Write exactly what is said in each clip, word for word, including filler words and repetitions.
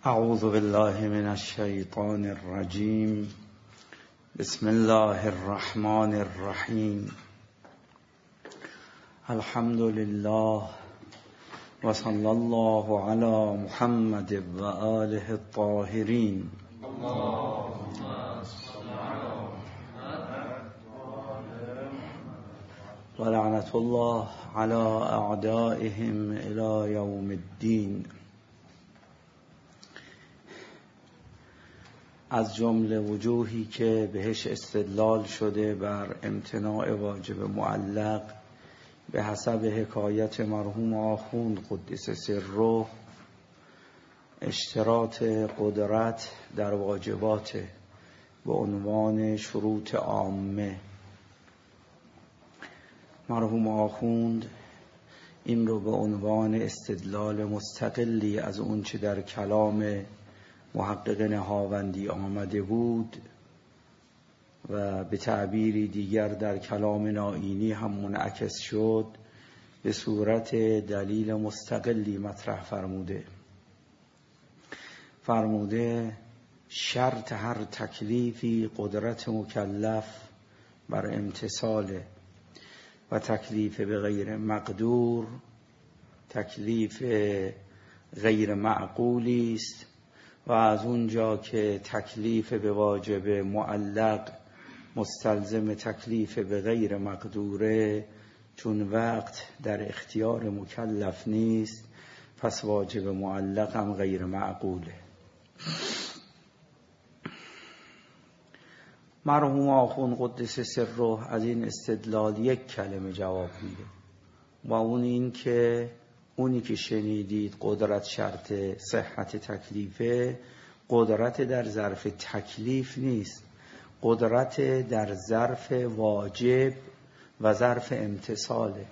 اعوذ بالله من الشیطان الرجیم. بسم الله الرحمن الرحیم. الحمد لله و صلی الله علی محمد و آله الطاهرین. و لعنت الله علی اعدائهم الی یوم الدین. از جمله وجوهی که بهش استدلال شده بر امتناع واجب معلق به حسب حکایت مرحوم آخوند قدس سره اشتراط قدرت در واجبات به عنوان شروط عامه. مرحوم آخوند این رو به عنوان استدلال مستقلی از اون چه در کلام محقق نهاوندی آمده بود و به تعبیری دیگر در کلام نائینی هم منعکس شد به صورت دلیل مستقلی مطرح فرموده. فرموده شرط هر تکلیفی قدرت مکلف بر امتثاله و تکلیف به غیر مقدور تکلیف غیر معقولی است و از اونجا که تکلیف به واجب معلق مستلزم تکلیف به غیر مقدوره، چون وقت در اختیار مکلف نیست، پس واجب معلق هم غیر معقوله. مرحوم آخوند قدس سره از این استدلال یک کلمه جواب میده و اون این که اونی که شنیدید قدرت شرط صحت تکلیفه، قدرت در ظرف تکلیف نیست، قدرت در ظرف واجب و ظرف امتثاله.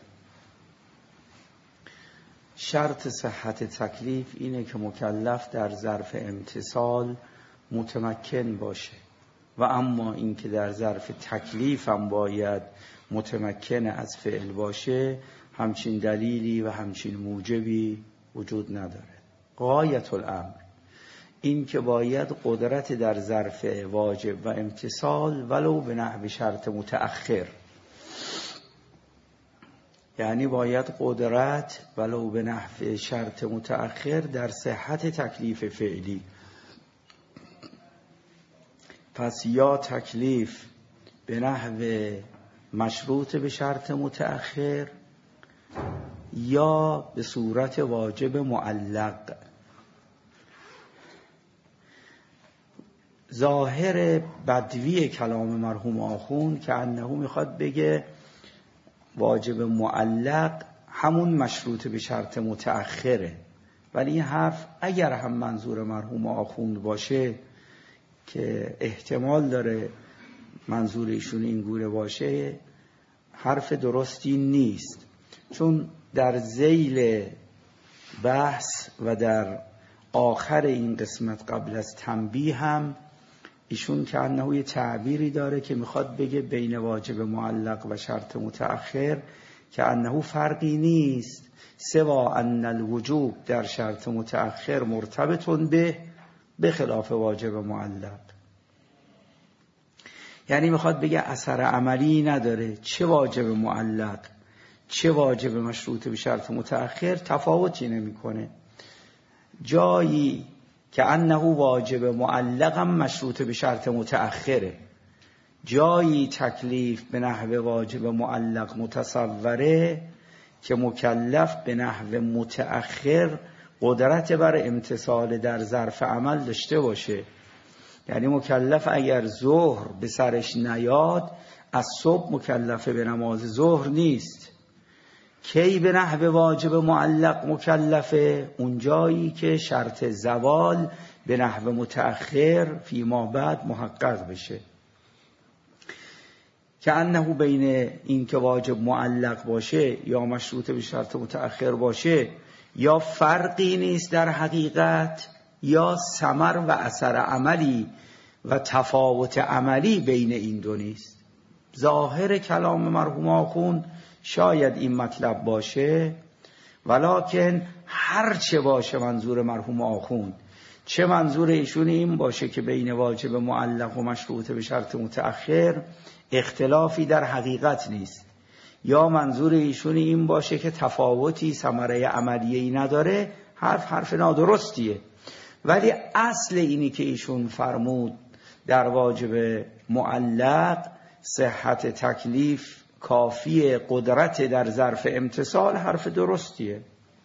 شرط صحت تکلیف اینه که مکلف در ظرف امتثال متمکن باشه و اما این که در ظرف تکلیف هم باید متمکن از فعل باشه، همچین دلیلی و همچین موجبی وجود نداره. غایت الامر این که باید قدرت در ظرف واجب و امتثال ولو به نحو شرط متأخر، یعنی باید قدرت ولو به نحو شرط متأخر در صحت تکلیف فعلی. پس یا تکلیف به نحو مشروط به شرط متأخر یا به صورت واجب معلق. ظاهر بدوی کلام مرحوم آخوند که انه میخواد بگه واجب معلق همون مشروط به شرط متأخره، ولی این حرف اگر هم منظور مرحوم آخوند باشه که احتمال داره منظور ایشون این گونه باشه، حرف درستی نیست، چون در ذیل بحث و در آخر این قسمت قبل از تنبیه هم ایشون که انه یه تعبیری داره که میخواد بگه بین واجب معلق و شرط متأخر که انه فرقی نیست، سوا ان الوجوب در شرط متأخر مرتبطون به به خلاف واجب معلق. یعنی میخواد بگه اثر عملی نداره، چه واجب معلق چه واجب مشروط به شرط متأخر تفاوتی نمیکنه. جایی که انه واجب معلق هم مشروط به شرط متأخره، جایی تکلیف به نحو واجب معلق متصوره که مکلف به نحو متأخر قدرت بر امتثال در ظرف عمل داشته باشه. یعنی مکلف اگر ظهر به سرش نیاد از صبح مکلف به نماز ظهر نیست. کی به نحو واجب معلق مکلفه؟ اون جایی که شرط زوال به نحو متأخر فیما بعد محقق بشه. که انه بین این که واجب معلق باشه یا مشروط به شرط متأخر باشه یا فرقی نیست در حقیقت، یا ثمر و اثر عملی و تفاوت عملی بین این دو نیست. ظاهر کلام مرحوم آخوند شاید این مطلب باشه، ولکن هر چه باشه منظور مرحوم آخوند چه منظور ایشون این باشه که بین واجب معلق و مشروط به شرط متأخر اختلافی در حقیقت نیست، یا منظور ایشون این باشه که تفاوتی ثمره عملیه‌ای نداره، حرف حرف نادرستیه. ولی اصل اینی که ایشون فرمود در واجب معلق صحت تکلیف کافی قدرت در ظرف امتثال، حرف درستیه.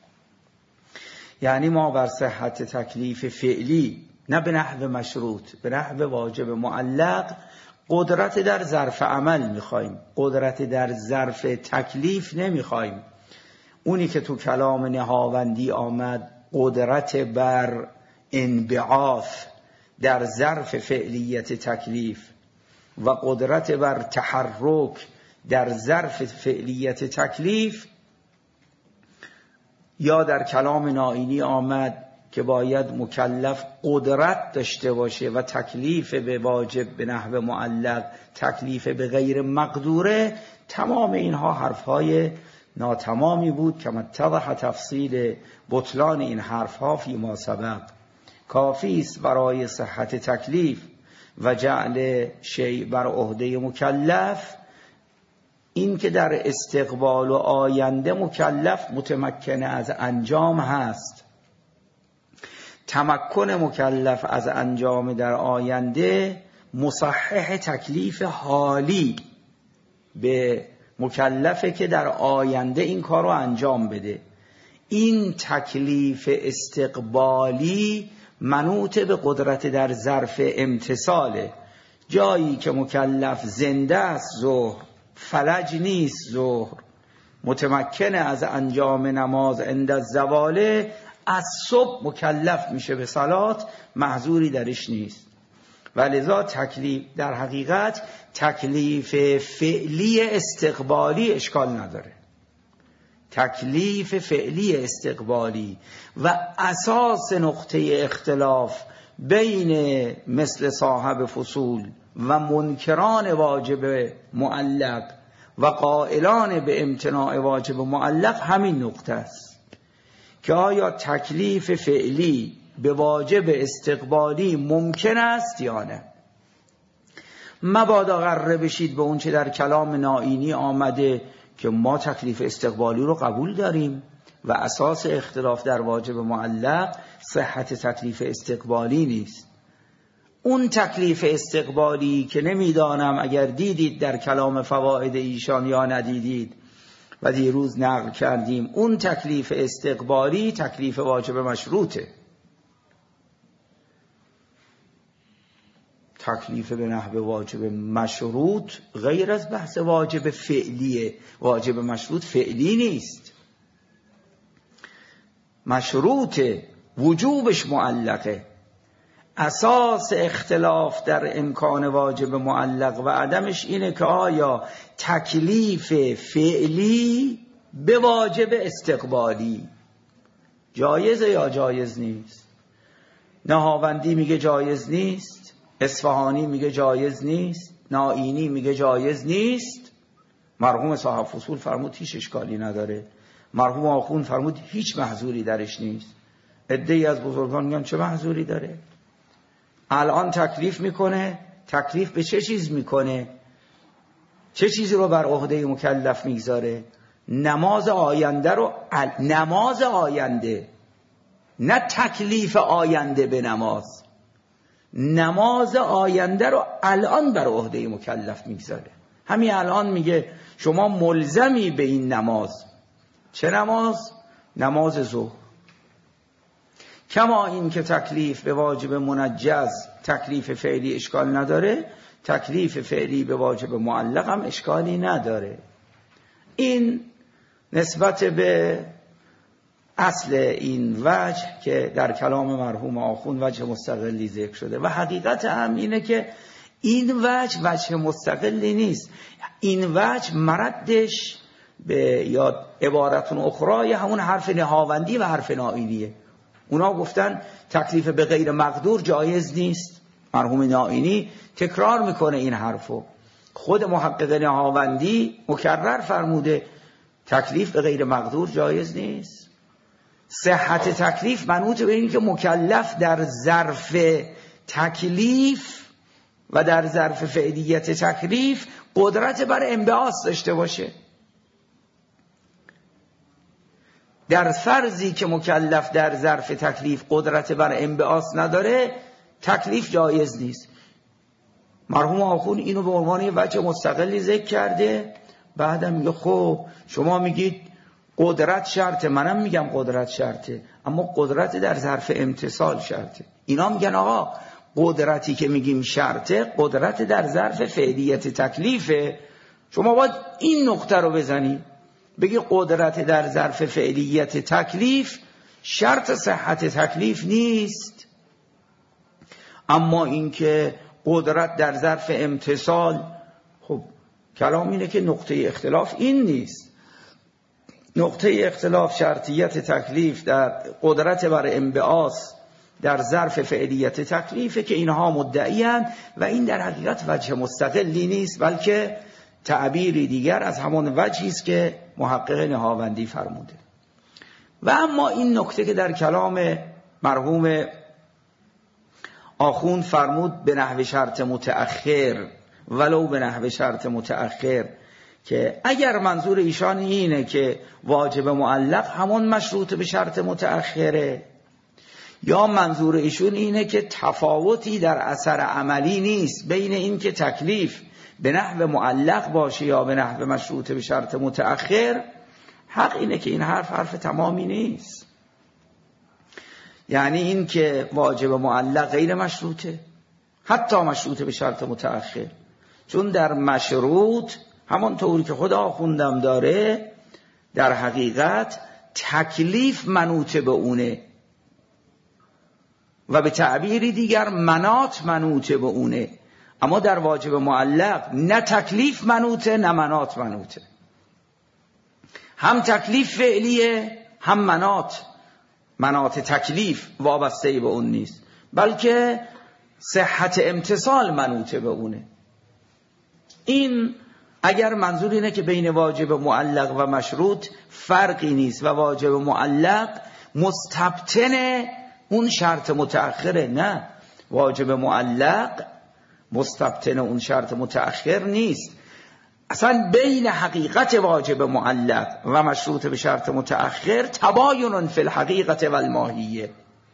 یعنی ما بر صحت تکلیف فعلی، نه به نحو مشروط، به نحو واجب معلق قدرت در ظرف عمل میخوایم، قدرت در ظرف تکلیف نمیخوایم. اونی که تو کلام نهاوندی آمد قدرت بر انبعاث در ظرف فعلیت تکلیف و قدرت بر تحرک در ظرف فعلیت تکلیف، یا در کلام نائینی آمد که باید مکلف قدرت داشته باشه و تکلیف به واجب به نحو معلق تکلیف به غیر مقدوره، تمام اینها حرفهای ناتمامی بود که اتضح تفصیل بطلان این حرفها فی ما سبق. کافی است برای صحت تکلیف و جعل شیء بر عهده مکلف این که در استقبال و آینده مکلف متمکن از انجام هست. تمکن مکلف از انجام در آینده مصحح تکلیف حالی به مکلفه که در آینده این کار رو انجام بده. این تکلیف استقبالی منوط به قدرت در ظرف امتثاله. جایی که مکلف زنده است ظهر، فلج نیست ظهر، متمکن از انجام نماز عند الزواله، از صبح مکلف میشه به صلات، محظوری درش نیست. ولذا تکلیف در حقیقت تکلیف فعلی استقبالی اشکال نداره. تکلیف فعلی استقبالی و اساس نقطه اختلاف بین مثل صاحب فصول و منکران واجب معلق و قائلان به امتناع واجب معلق همین نقطه است که آیا تکلیف فعلی به واجب استقبالی ممکن است یا نه. مبادا غره بشید به اون چه در کلام نائینی آمده که ما تکلیف استقبالی رو قبول داریم و اساس اختلاف در واجب معلق صحت تکلیف استقبالی نیست. اون تکلیف استقبالی که نمیدانم اگر دیدید در کلام فواید ایشان یا ندیدید و دیروز نقل کردیم، اون تکلیف استقبالی تکلیف واجب مشروطه. تکلیف به نحو واجب مشروط غیر از بحث واجب فعلیه. واجب مشروط فعلی نیست، مشروطه، وجوبش معلقه. اساس اختلاف در امکان واجب معلق و عدمش اینه که آیا تکلیف فعلی به واجب استقبالی جایزه یا جایز نیست. نهاوندی میگه جایز نیست، اصفهانی میگه جایز نیست، نائینی میگه جایز نیست. مرحوم صاحب فصول فرمود هیچ اشکالی نداره، مرحوم آخوند فرمود هیچ محظوری درش نیست. عده‌ای از بزرگان میگن چه محظوری داره؟ الان تکلیف میکنه، تکلیف به چه چیز میکنه؟ چه چیزی رو بر عهده مکلف میگذاره؟ نماز آینده رو، نماز آینده، نه تکلیف آینده به نماز، نماز آینده رو الان بر عهده مکلف میگذاره. همین الان میگه شما ملزمی به این نماز. چه نماز؟ نماز ظهر. کما این که تکلیف به واجب منجز تکلیف فعلی اشکال نداره، تکلیف فعلی به واجب معلق هم اشکالی نداره. این نسبت به اصل این وجه که در کلام مرحوم آخوند وجه مستقلی ذکر شده و حقیقت هم اینه که این وجه وجه مستقلی نیست. این وجه مردش به یا عبارتون اخرای همون حرف نهاوندی و حرف نائینیه. اونا گفتن تکلیف به غیر مقدور جایز نیست. مرحوم نائینی تکرار میکنه این حرفو. خود محقق نهاوندی مکرر فرموده تکلیف به غیر مقدور جایز نیست. صحت تکلیف منوط به این که مکلف در ظرف تکلیف و در ظرف فعلیت تکلیف قدرت بر انبعاث داشته باشه. در فرضی که مکلف در ظرف تکلیف قدرت بر انبعاث نداره، تکلیف جایز نیست. مرحوم آخوند اینو به عنوان یه وجه مستقلی ذکر کرده. بعدم میگه خب شما میگید قدرت شرطه، منم میگم قدرت شرطه، اما قدرت در ظرف امتصال شرطه. اینا میگن آقا قدرتی که میگیم شرطه، قدرت در ظرف فعلیت تکلیفه. شما باید این نقطه رو بزنی، بگی قدرت در ظرف فعلیت تکلیف شرط صحت تکلیف نیست. اما اینکه قدرت در ظرف امتصال، خب کلام اینه که نقطه اختلاف این نیست. نقطه اختلاف شرطیت تکلیف در قدرت بر انبعاث در ظرف فعلیت تکلیفه که اینها مدعی‌اند و این در حقیقت وجه مستقلی نیست، بلکه تعبیری دیگر از همان وجهی است که محقق نهاوندی فرموده. و اما این نکته که در کلام مرحوم آخوند فرمود به نحو شرط متأخر، ولو به نحو شرط متأخر، که اگر منظور ایشان اینه که واجب معلق همون مشروط به شرط متأخره، یا منظور ایشون اینه که تفاوتی در اثر عملی نیست بین این که تکلیف به نحو معلق باشه یا به نحو مشروط به شرط متأخر، حق اینه که این حرف حرف تمامی نیست. یعنی این که واجب معلق غیر مشروطه، حتی مشروط به شرط متأخر، چون در مشروط همون طوری که خدا خوندم داره در حقیقت تکلیف منوط به اونه و به تعبیری دیگر منات منوط به اونه. اما در واجب معلق نه تکلیف منوطه نه منات منوطه، هم تکلیف فعلیه هم منات. منات تکلیف وابسته به اون نیست، بلکه صحت امتصال منوطه به اونه. این اگر منظور اینه که بین واجب معلق و مشروط فرقی نیست و واجب معلق مستبطن اون شرط متأخره، نه، واجب معلق مستبطن اون شرط متأخر نیست. اصلا بین حقیقت واجب معلق و مشروط به شرط متأخر تباین فی الحقیقت و الماهیه.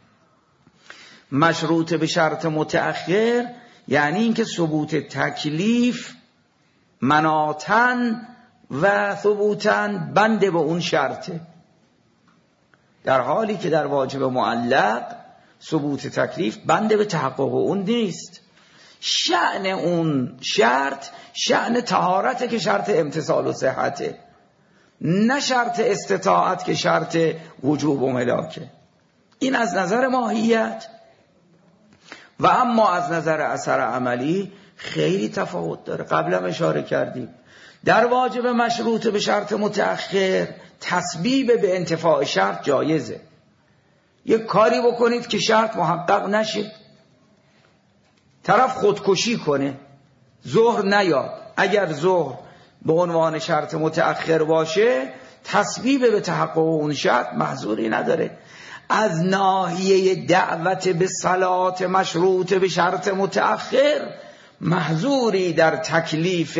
مشروط به شرط متأخر یعنی اینکه ثبوت تکلیف مناتن و ثبوتن بنده به اون شرطه، در حالی که در واجب معلق ثبوت تکلیف بنده به تحقق اون نیست. شأن اون شرط شأن طهارت که شرط امتصال و صحته، نه شرط استطاعت که شرط وجوب و ملاکه. این از نظر ماهیت. و اما از نظر اثر عملی خیلی تفاوت داره. قبلا اشاره کردیم در واجب مشروط به شرط متأخر تسبیب به انتفاع شرط جایزه. یک کاری بکنید که شرط محقق نشه، طرف خودکشی کنه، ظهر نیاد، اگر ظهر به عنوان شرط متأخر باشه تسبیب به تحقق اون شرط محظوری نداره. از ناحیه دعوت به صلات مشروط به شرط متأخر محظوری در تکلیف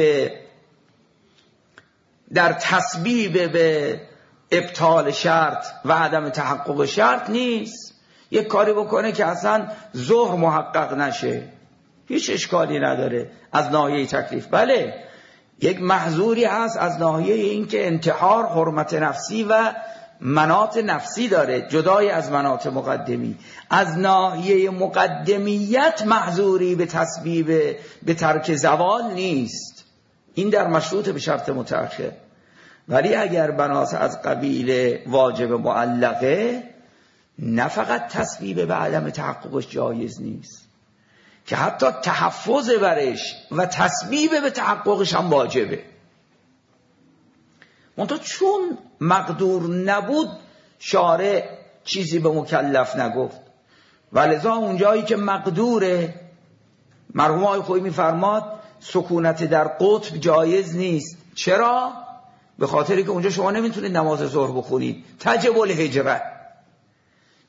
در تسبیب به ابطال شرط و عدم تحقق شرط نیست. یک کاری بکنه که اصلا ظهر محقق نشه، هیچ اشکالی نداره از ناحیه تکلیف. بله یک محظوری هست از ناحیه این که انتحار حرمت نفسی و مناط نفسی داره جدای از مناط مقدمی. از ناحیه مقدمیت محظوری به تسبیب به ترک زوال نیست، این در مشروط به شرط متأخر. ولی اگر بناس از قبیل واجب معلقه، نه فقط تسبیب به عدم تحققش جایز نیست، که حتی تحفظ برش و تسبیب به تحققش هم واجبه. منتها چون مقدور نبود شارع چیزی به مکلف نگفت، ولذا اونجایی که مقدوره، مرحوم آقای خویی میفرماد سکونت در قطب جایز نیست. چرا؟ به خاطری که اونجا شما نمیتونید نماز ظهر بخونید، تجب الهجره،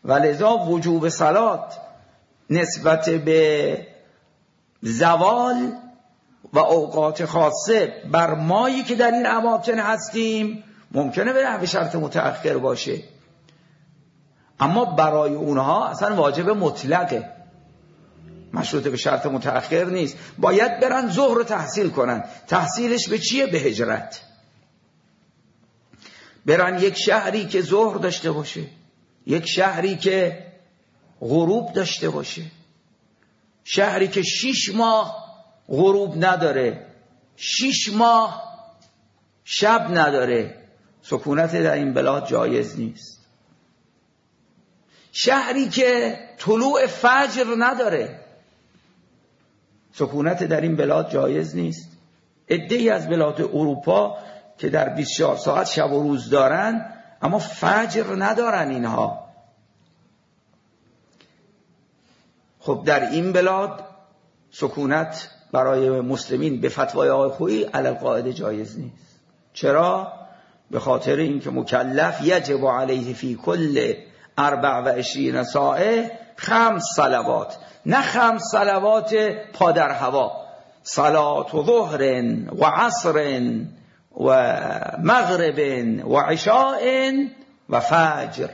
ولذا وجوب صلات نسبت به زوال و اوقات خاصه بر مایی که در این اماکن هستیم ممکنه به نحو شرط متأخر باشه، اما برای اونها اصلا واجب مطلقه، مشروط به شرط متأخر نیست. باید برن ظهر رو تحصیل کنن. تحصیلش به چیه؟ به هجرت. برن یک شهری که ظهر داشته باشه، یک شهری که غروب داشته باشه، شهری که شیش ماه غروب نداره، شیش ماه شب نداره، سکونت در این بلاد جایز نیست. شهری که طلوع فجر نداره، سکونت در این بلاد جایز نیست. عده‌ای از بلاد اروپا که در بیست و چهار ساعت شب و روز دارن اما فجر ندارن اینها. خب در این بلاد سکونت برای مسلمین به فتوای آقای خویی علی القاعده جایز نیست. چرا؟ به خاطر اینکه مکلف یجب علیه فی کل اربع و عشرین ساعه خمس صلوات، نه خمس صلوات پا در هوا، صلات و ظهر و عصر و مغرب و عشاء و فجر.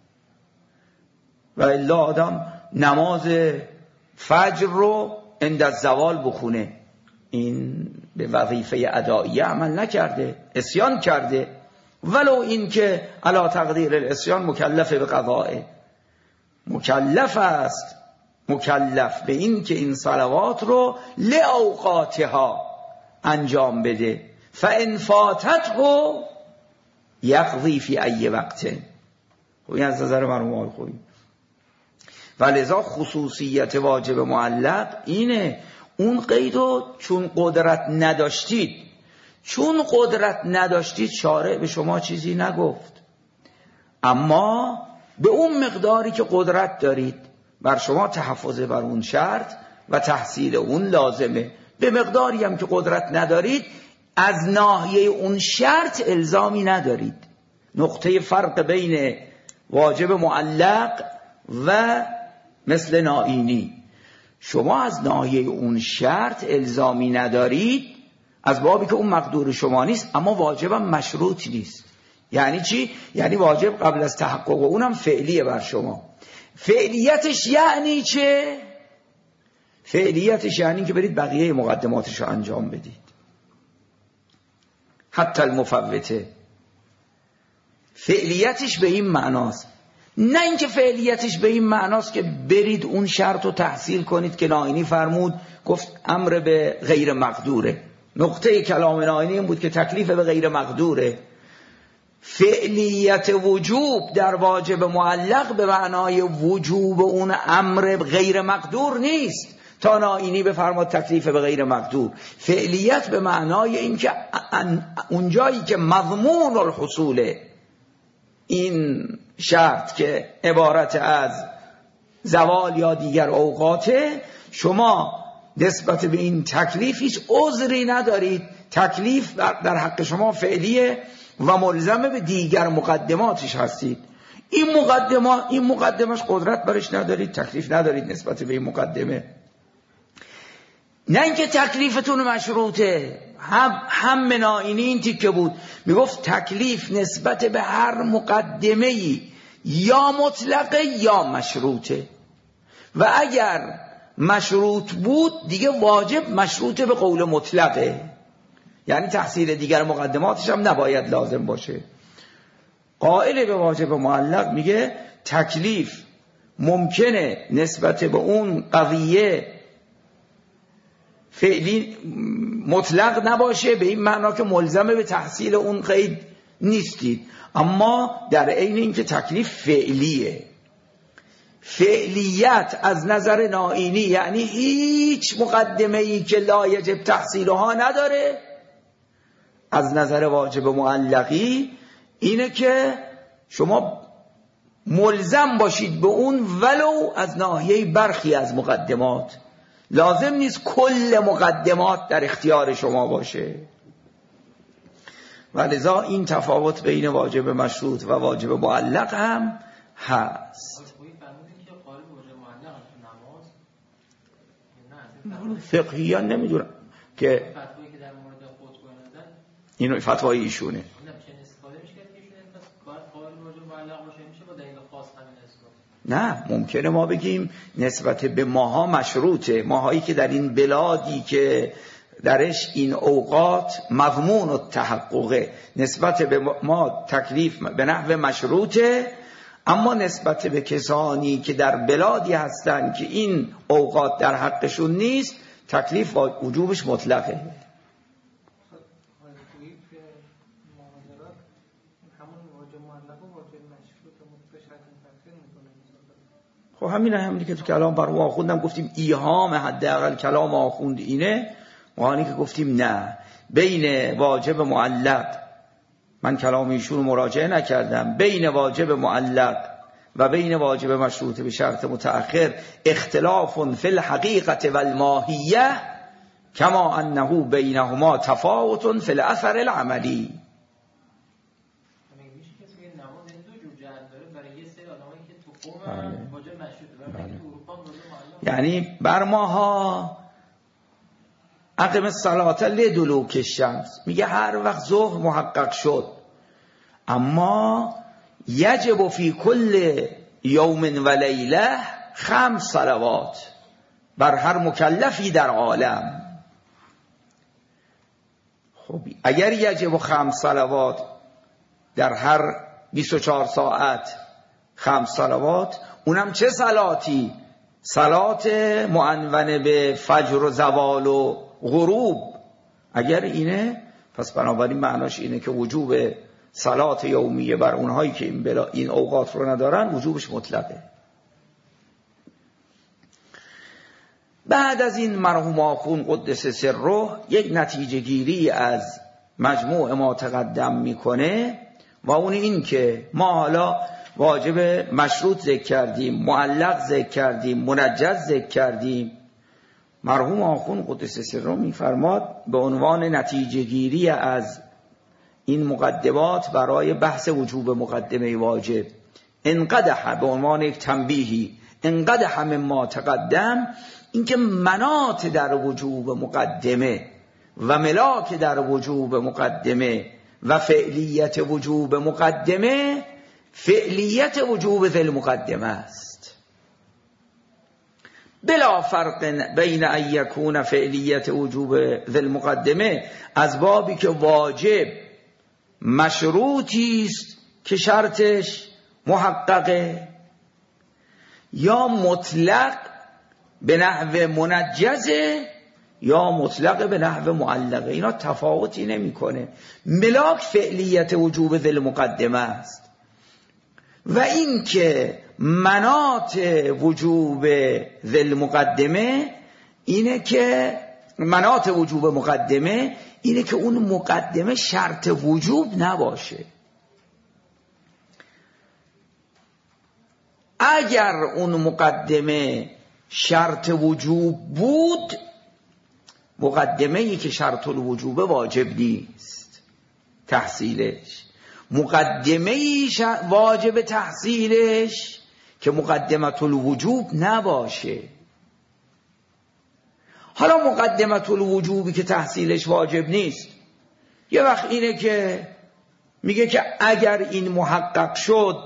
و الا آدم نماز فجر رو عند الزوال بخونه، این به وظیفه ادائیه عمل نکرده، عصیان کرده، ولو این که علی تقدیر العصیان مکلف به قضائه، مکلف است، مکلف به این که این صلوات رو لأوقاتها انجام بده. فإن فاتته یقضی فی ای وقت. این از نظر مرحوم خویی. ولذا خصوصیت واجب معلق اینه، اون قیدو چون قدرت نداشتید، چون قدرت نداشتید شارع به شما چیزی نگفت، اما به اون مقداری که قدرت دارید بر شما تحفظ بر اون شرط و تحصیل اون لازمه. به مقداری هم که قدرت ندارید از ناحیه اون شرط الزامی ندارید. نقطه فرق بین واجب معلق و مثل نائینی، شما از ناحیه اون شرط الزامی ندارید از بابی که اون مقدور شما نیست، اما واجبم مشروط نیست. یعنی چی؟ یعنی واجب قبل از تحقق اونم فعلیه بر شما. فعلیتش یعنی چه؟ فعلیتش یعنی که برید بقیه مقدماتش رو انجام بدید، حتی المفوته. فعلیتش به این معناست، نه اینکه فعلیتش به این معناست که برید اون شرط رو تحصیل کنید که نائینی فرمود، گفت امر به غیر مقدوره. نقطه کلام نائینی این بود که تکلیف به غیر مقدوره. فعلیت وجوب در واجب معلق به معنای وجوب اون امر غیر مقدور نیست تا نائینی بفرماد تکلیف به غیر مقدور. فعلیت به معنای این که اونجایی که مضمون الحصوله این شرط که عبارت از زوال یا دیگر اوقاته، شما نسبت به این تکلیف هیچ عذری ندارید، تکلیف در حق شما فعلیه و ملزم به دیگر مقدماتش هستید. این مقدمات این مقدمش قدرت برش ندارید، تکلیف ندارید نسبت به این مقدمه. نه اینکه تکلیفتون مشروطه، هم هم نائینی این تیکه بود، میگفت تکلیف نسبت به هر مقدمه‌ای یا مطلقه یا مشروطه، و اگر مشروط بود دیگه واجب مشروطه به قول مطلقه، یعنی تحصیل دیگر مقدماتش هم نباید لازم باشه. قائل به واجب معلق میگه تکلیف ممکنه نسبت به اون قضیه فعلی مطلق نباشه، به این معنا که ملزمه به تحصیل اون قید نیستید، اما در عین اینکه تکلیف فعلیه. فعلیت از نظر نائینی یعنی هیچ مقدمه‌ای که لا یجب تحصیلها نداره. از نظر واجب معلقی اینه که شما ملزم باشید به اون ولو از ناحیه برخی از مقدمات، لازم نیست کل مقدمات در اختیار شما باشه. و لذا این تفاوت بین واجب مشروط و واجب معلق هم هست. فقهی نمیدونم که فتوایی که در مورد خود گویی دادن اینو فتوای ایشونه. نه ممکنه ما بگیم نسبت به ماها مشروطه، ماهایی که در این بلادی که درش این اوقات مضمون و تحققه، نسبت به ما تکلیف به نحو مشروطه، اما نسبت به کسانی که در بلادی هستن که این اوقات در حقشون نیست تکلیف و وجوبش مطلقه. خب همینه، همینی که تو کلام برای آخوندم گفتیم ایهام حداقل کلام آخوند اینه، وانی که گفتیم نه بین واجب معلق، من کلام ایشون رو مراجعه نکردم، بین واجب معلق و بین واجب مشروط به شرط متأخر اختلاف فی الحقیقت و الماهیه کما انه بینهما تفاوت فی الاثر العملی. یعنی بر ماها اقم الصلاة لدلوک الشمس میگه هر وقت ظهر محقق شد، اما یجب فی کل یوم و لیله خمس صلوات بر هر مکلفی در عالم. خب اگر یجب خمس صلوات در هر بیست و چهار ساعت خمس صلوات، اونم چه صلاتی؟ صلات معنونه به فجر و زوال و غروب. اگر اینه پس بنابراین معناش اینه که وجوب صلات یومیه بر اونهایی که این, بلا این اوقات رو ندارن وجوبش مطلقه. بعد از این مرحوم آخوند قدس سره یک نتیجه گیری از مجموع ما تقدم میکنه و اون این که ما حالا واجب مشروط ذکر کردیم، معلق ذکر کردیم، منجز ذکر کردیم. مرحوم آخوند قدس سره میفرماد به عنوان نتیجه گیری از این مقدمات برای بحث وجوب مقدمه واجب، انقدح به عنوان یک تنبیهی، انقدح مما تقدم، اینکه منات در وجوب مقدمه و ملاک در وجوب مقدمه و فعلیت وجوب مقدمه فعلیت وجوب ذی المقدمه است، بلا فرق بین ان یکون فعلیت وجوب ذی المقدمه از بابی که واجب مشروطی است که شرطش محققه، یا مطلق به نحو منجزه یا مطلق به نحو معلقه. اینا تفاوتی نمیکنه. ملاک فعلیت وجوب ذی المقدمه است و این که منات وجوب ذی المقدمه اینه که منات وجوب مقدمه اینه که اون مقدمه شرط وجوب نباشه. اگر اون مقدمه شرط وجوب بود، مقدمه ای که شرط الوجوب واجب نیست تحصیلش، مقدمه ای واجب تحصیلش که مقدمه الوجوب نباشه. حالا مقدمه الوجوبی که تحصیلش واجب نیست، یه وقت اینه که میگه که اگر این محقق شد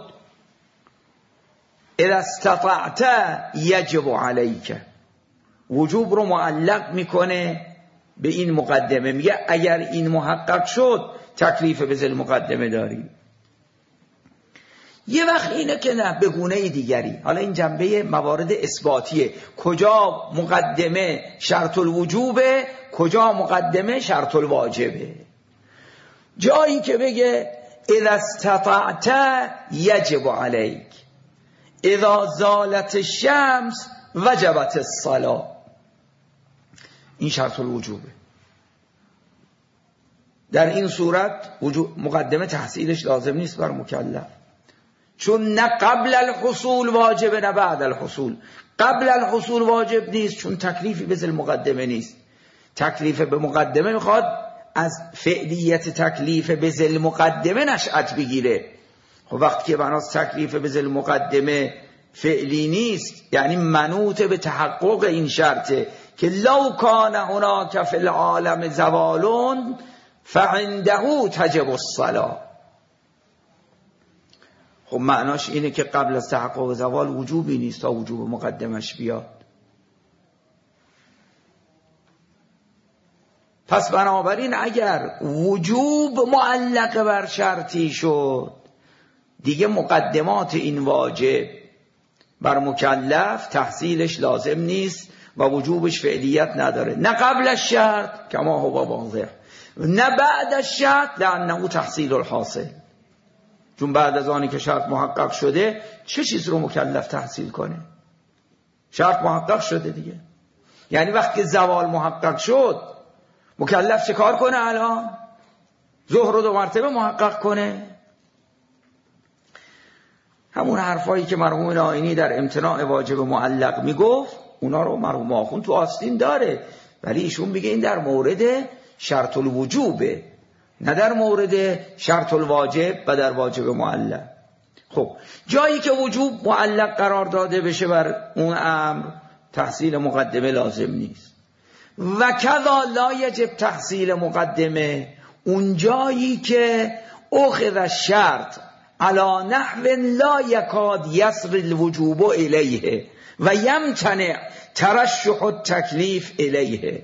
اذا استطعت یجب علیک، وجوب رو معلق میکنه به این مقدمه، میگه اگر این محقق شد تکلیف به ذیل مقدمه داری. یه وقت اینه که نه، به گونه دیگری. حالا این جنبه موارد اثباتیه، کجا مقدمه شرط الوجوبه، کجا مقدمه شرط الواجبه. جایی که بگه اذا استطعت یجب علیک، اذا زالت الشمس وجبت الصلاة، این شرط الوجوبه. در این صورت مقدمه تحصیلش لازم نیست بر مکلف، چون نه قبل الحصول واجبه نه بعد الحصول. قبل الحصول واجب نیست چون تکلیفی به ذیل مقدمه نیست. تکلیف به مقدمه میخواد از فعلیت تکلیف به ذیل مقدمه نشأت بگیره. خب وقتی که بناس تکلیف به ذیل مقدمه فعلی نیست، یعنی منوط به تحقق این شرطه که لو کان هناک فی العالم زوال فعنده تجب الصلاة. خب معناش اینه که قبل از تحقق زوال وجوبی نیست تا وجوب مقدمش بیاد. پس بنابراین اگر وجوب معلق بر شرطی شد، دیگه مقدمات این واجب بر مکلف تحصیلش لازم نیست و وجوبش فعلیت نداره، نه قبل از شرط کما هو واضح، نه بعد از شرط لانه تحصیل الحاصل. چون بعد از آنی که شرط محقق شده چه چیز رو مکلف تحصیل کنه؟ شرط محقق شده دیگه. یعنی وقتی زوال محقق شد مکلف چه کار کنه؟ الان ظهر رو دو مرتبه محقق کنه. همون حرفایی که مرحوم نائینی در امتناع واجب معلق میگفت اونا رو مرحوم آخوند تو آستین داره، ولی ایشون میگه این در مورد شرط الوجوبه، نه در مورد شرط الواجب و در واجب معلق. خب جایی که وجوب معلق قرار داده بشه بر اون امر تحصیل مقدمه لازم نیست. و کذا لا یجب تحصیل مقدمه، اون جایی که اخذ الشرط علی نحو لا یکاد یصل الوجوب الیه و یمتنع ترشح التکلیف الیه.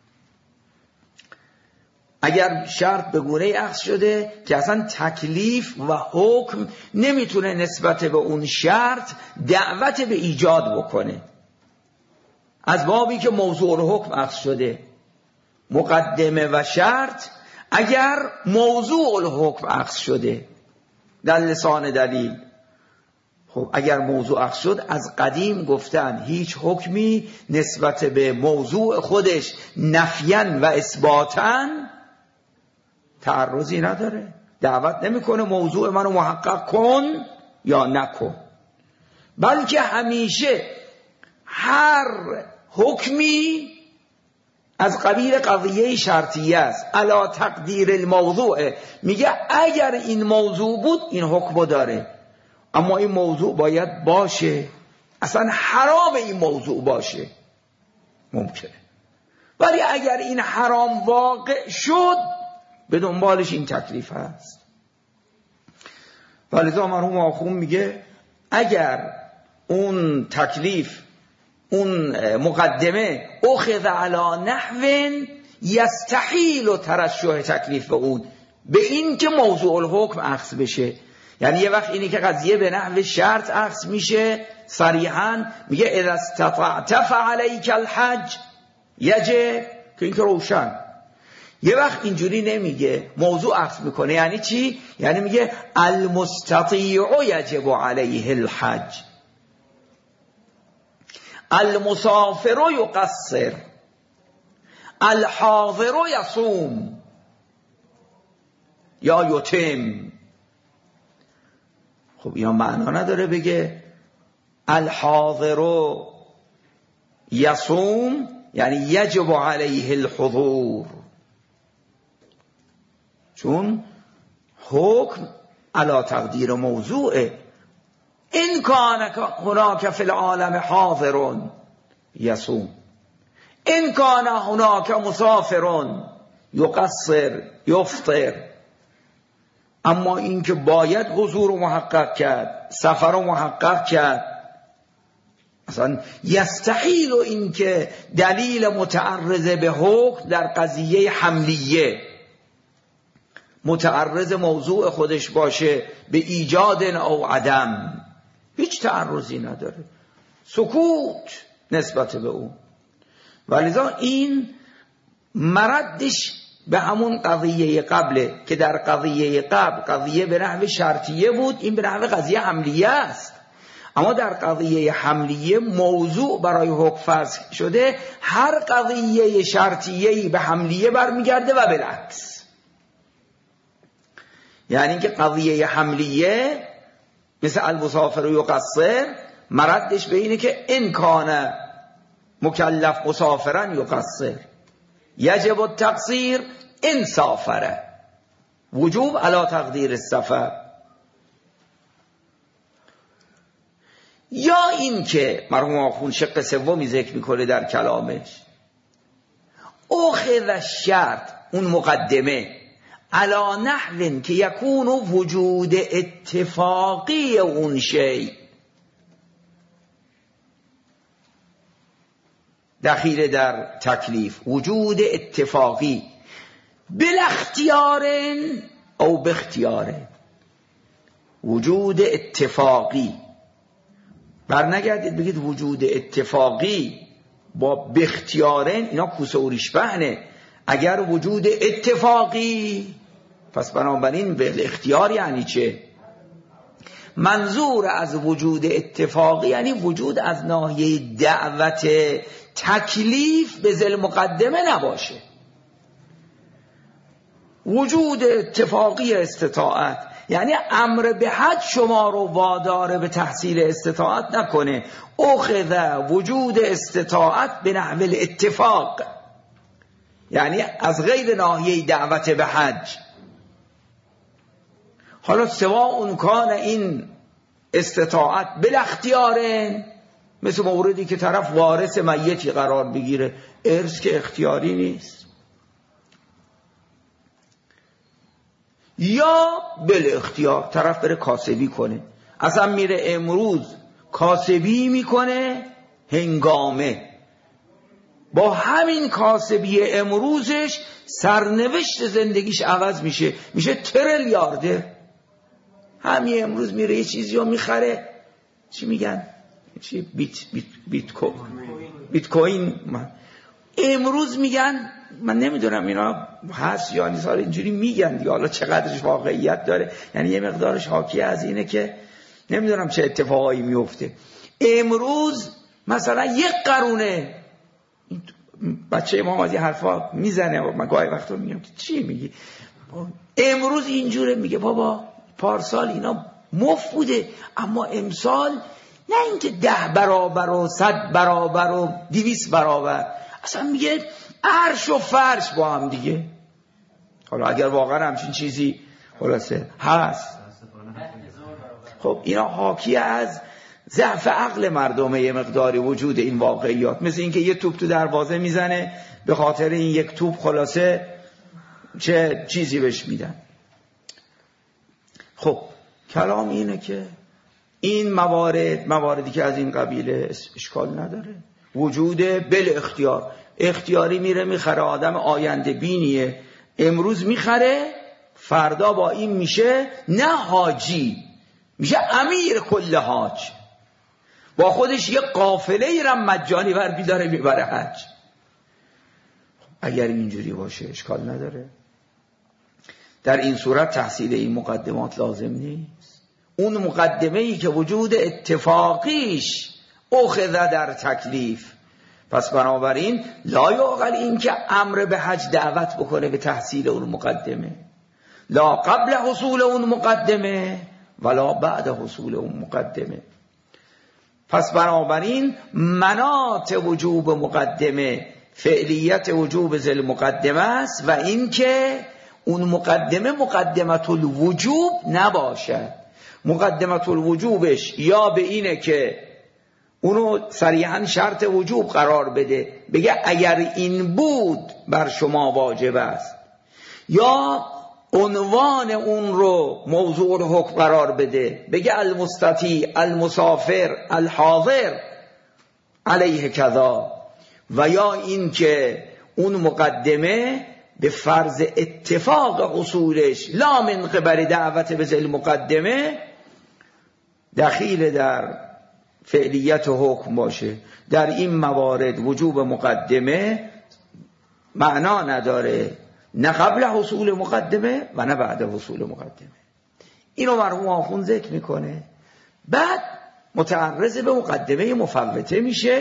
اگر شرط به گونه اخذ شده که اصلا تکلیف و حکم نمیتونه نسبت به اون شرط دعوت به ایجاد بکنه، از بابی که موضوع الحکم اخذ شده. مقدمه و شرط اگر موضوع الحکم اخذ شده در لسان دلیل، خب اگر موضوع اخذ شد، از قدیم گفتن هیچ حکمی نسبت به موضوع خودش نفیاً و اثباتاً تعرضی نداره، دعوت نمیکنه موضوع منو محقق کن یا نکن، بلکه همیشه هر حکمی از قبیل قضیه شرطیه است. علا تقدیر الموضوع، میگه اگر این موضوع بود این حکمو داره، اما این موضوع باید باشه، اصلا حرام این موضوع باشه ممکنه، ولی اگر این حرام واقع شد به دنبالش این تکلیف هست. ولذا مرحوم آخوند میگه اگر اون تکلیف، اون مقدمه اخذ علی نحو یستحیل ترشح تکلیف به اون، به این که موضوع الحکم اخذ بشه. یعنی یه وقت اینی که قضیه به نحو شرط اخذ میشه صریحاً، میگه اذا استطعت فعلیک الحج یجب، که این که روشن. یه وقت اینجوری نمیگه، موضوع اخذ میکنه. یعنی چی؟ یعنی میگه المستطیع یجب علیه الحج، المسافر یقصر، الحاضر یصوم یا یتم. خب اینا معنا نداره بگه الحاضر یصوم یعنی یجب علیه الحضور، چون حکم علی تقدیر موضوعه. این کان هناک فی العالم حاضر یصوم، این کان هناک مسافر یقصر یفطر. اما این که باید حضور رو محقق کرد، سفر رو محقق کرد، اصلا یستحیل. و این که دلیل متعرض به حکم در قضیه حملیه متعرض موضوع خودش باشه به ایجاد او عدم، هیچ تعرضی نداره، سکوت نسبت به اون. ولذا این مردش به همون قضیه قبله که در قضیه قبل قضیه به نحو شرطیه بود، این به نحو قضیه حملیه است. اما در قضیه حملیه موضوع برای حکم فرض شده، هر قضیه شرطیه‌ای به حملیه برمیگرده و بالعکس. یعنی که قضیه حملیه مثل المسافر یقصر مردش به اینه که ان کان مکلف مسافرا یقصر یجب التقصیر ان سافره، وجوب علی تقدیر السفر. یا این که مرحوم آخوند شق سومی ذکر میکنه در کلامش، اخذ الشرط اون مقدمه علا نحو که یکون وجود اتفاقی اون شی دخیل در تکلیف، وجود اتفاقی بالاختیار او باختیار، وجود اتفاقی. برنگردید بگید وجود اتفاقی با باختیارن اینا کوسه و ریشپهنه. اگر وجود اتفاقی پس بنابراین بالاختیار یعنی چه؟ منظور از وجود اتفاقی یعنی وجود از ناحیه دعوت تکلیف به ذل مقدمه نباشه. وجود اتفاقی استطاعت یعنی امر به حج شما رو وادار به تحصیل استطاعت نکنه. اخذ وجود استطاعت به نحو الاتفاق یعنی از غیر ناحیه دعوت به حج. حالا سوا اون کان این استطاعت بالاختیاره، مثل موردی که طرف وارث میتی قرار بگیره، ارث که اختیاری نیست، یا بالاختیار طرف بره کاسبی کنه. اصلا میره امروز کاسبی میکنه هنگامه، با همین کاسبی امروزش سرنوشت زندگیش عوض میشه، میشه تریلیاردر. همین امروز میره یه چیزی رو میخره، چی میگن؟ چی بیت بیت بیت کوین بیت کوین امروز میگن، من نمیدونم اینا هست یا نیست، اینجوری میگن دیگه، حالا چقدرش واقعیت داره، یعنی یه مقدارش حاکی از اینه که نمیدونم چه اتفاقایی میفته. امروز مثلا یک قرونه، بچه امام از این حرفا میزنه و من گاهی وقتا میگم که چی میگی؟ امروز اینجوره، میگه بابا پارسال اینا مفت بوده اما امسال نه اینکه ده برابر و صد برابر و دویست برابر، اصلا میگه عرش و فرش با هم دیگه. حالا اگر واقعا همچین چیزی خلاصه هست، خب اینا حاکی از ضعف عقل مردمه یه مقداری وجود این واقعیات. مثل اینکه یه توپ تو دروازه میزنه، به خاطر این یک توپ خلاصه چه چیزی بهش میدن. خب کلام اینه که این موارد مواردی که از این قبیله اشکال نداره. وجود بل اختیار، اختیاری میره میخره، آدم آینده بینیه، امروز میخره فردا با این میشه نه حاجی، میشه امیر کل حاج، با خودش یه قافله ایرم مجانی بر بیداره میبره حج. اگر اینجوری باشه اشکال نداره. در این صورت تحصیل این مقدمات لازم نیست. اون مقدمه ای که وجود اتفاقیش اخذ در تکلیف، پس بنابراین لا یعقل این که امر به حج دعوت بکنه به تحصیل اون مقدمه، لا قبل حصول اون مقدمه ولا بعد حصول اون مقدمه. پس بنابراین مناط وجوب مقدمه فعلیت وجوب ذل مقدمه است و این که اون مقدمه مقدمت الوجوب نباشد. مقدمت الوجوبش یا به اینه که اونو صریحاً شرط وجوب قرار بده، بگه اگر این بود بر شما واجب است، یا عنوان اون رو موضوع حکم قرار بده، بگه المستطیع المسافر الحاضر علیه کذا، و یا این که اون مقدمه به فرض اتفاق اصولش لا من قبل دعوت به ذل مقدمه دخیل در فعلیت حکم باشه. در این موارد وجوب مقدمه معنا نداره، نه قبل حصول مقدمه و نه بعد حصول مقدمه. اینو مرحوم آخوند ذکر میکنه. بعد متعرض به مقدمه مفوته میشه،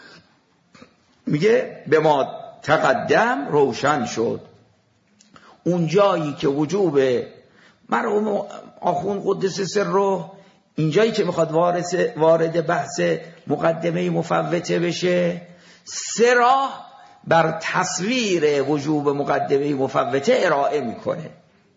میگه به ما تقدم روشن شد اون جایی که وجوب مرحوم آخوند قدس سره، اینجایی که میخواد وارد بحث مقدمه مفوته بشه، سه راه بر تصویر وجوب مقدمه مفوته ارائه میکنه.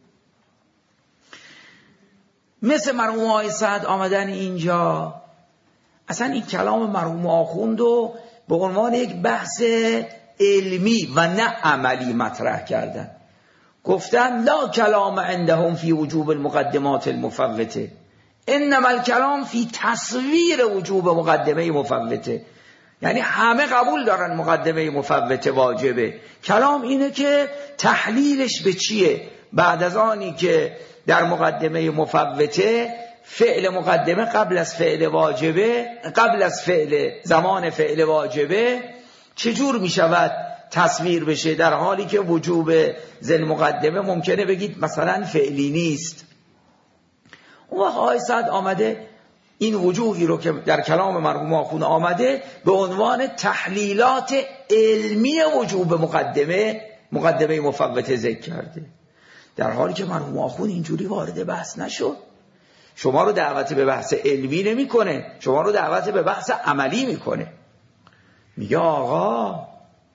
مثل مرحوم آقای سعد آمدن اینجا، اصلا این کلام مرحوم آخوند رو به عنوان یک بحث علمی و نه عملی مطرح کردن. گفتن لا کلام عندهم فی وجوب المقدمات المفوته، انما الکلام فی تصویر وجوب مقدمه مفوته. یعنی همه قبول دارن مقدمه مفوته واجبه، کلام اینه که تحلیلش به چیه؟ بعد از آنی که در مقدمه مفوته فعل مقدمه قبل از فعل واجبه، قبل از فعل زمان فعل واجبه چجور می شود تصویر بشه، در حالی که وجوب ذل مقدمه ممکنه بگید مثلا فعلی نیست. اون وقت آقای سعد آمده این وجوهی رو که در کلام مرحوم آخوند آمده به عنوان تحلیلات علمی وجوب مقدمه مقدمه مفوته ذکر کرده، در حالی که مرحوم آخوند اینجوری وارد بحث نشد. شما رو دعوت به بحث علمی نمی کنه، شما رو دعوت به بحث عملی میکنه. میگه آقا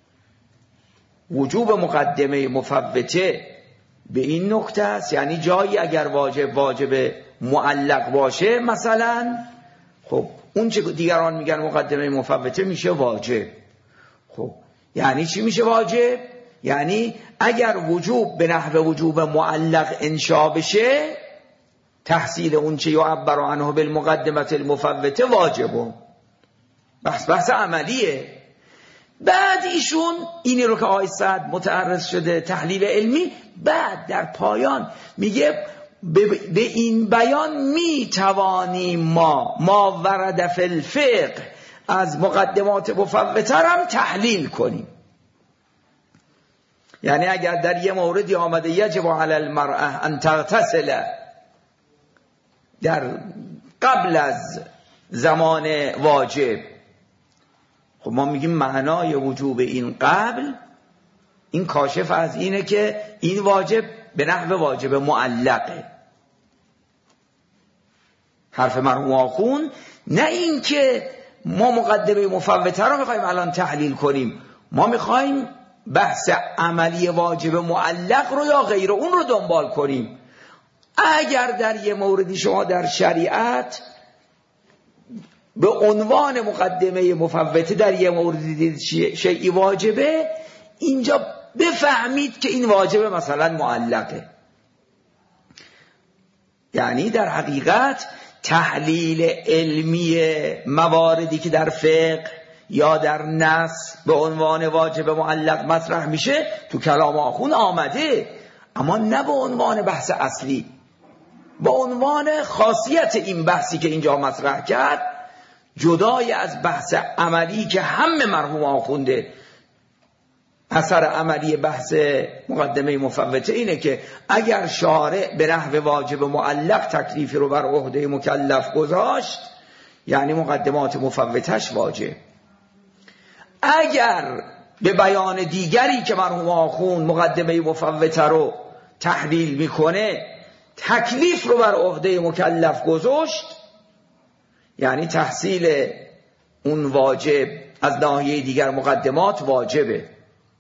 وجوب مقدمه مفوته به این نکته است، یعنی جایی اگر واجب واجب معلق باشه مثلا، خب اون چه دیگران میگن مقدمه مفوته میشه واجب. خب یعنی چی میشه واجب؟ یعنی اگر وجوب به نحو وجوب معلق انشا بشه، تحصیل اون چه یعبر عنه بالمقدمه المفوته واجبه. بحث بحث عملیه. بعد ایشون اینی رو که آقای سعد متعرض شده تحلیل علمی، بعد در پایان میگه به این بیان میتوانیم ما ما ورد فی الفقه از مقدمات مفوته هم تحلیل کنیم. یعنی اگر در یه موردی آمده یجب علی المرأة ان تغتسل در قبل از زمان واجب، خب ما میگیم معنای وجوب این قبل، این کاشف از اینه که این واجب به نحو واجب معلقه. حرف مرحوم آخوند نه این که ما مقدمه مفوته رو میخوایم الان تحلیل کنیم، ما میخوایم بحث عملی واجب معلق رو یا غیر اون رو دنبال کنیم. اگر در یه موردی شما در شریعت به عنوان مقدمه مفوته در یه موردی دید شیئی واجبه، اینجا بفهمید که این واجبه مثلا معلقه. یعنی در حقیقت تحلیل علمی مواردی که در فقه یا در نص به عنوان واجب معلق مطرح میشه تو کلام آخوند آمده، اما نه به عنوان بحث اصلی، به عنوان خاصیت این بحثی که اینجا مطرح کرد، جدای از بحث عملی که همه مرحوم آخونده. اثر عملی بحث مقدمه مفوته اینه که اگر شارع به نحو واجب معلق تکلیفی رو بر عهده مکلف گذاشت، یعنی مقدمات مفوتش واجب. اگر به بیان دیگری که مرحوم آخوند مقدمه مفوته رو تحلیل میکنه تکلیف رو بر عهده مکلف گذاشت، یعنی تحصیل اون واجب از ناحیه دیگر مقدمات واجبه.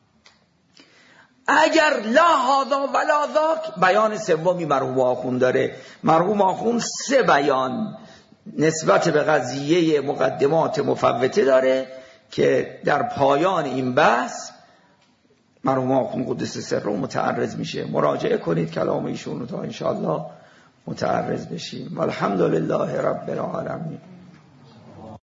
اگر لا هذا ولا ذاک، بیان سومی مرحوم آخوند داره. مرحوم آخوند سه بیان نسبت به قضیه مقدمات مفوته داره که در پایان این بحث مرحوم آخوند قدس سره متعرض میشه. مراجعه کنید کلام ایشون رو تا انشاءالله متعرض بشیم. والحمدلله رب العالمین.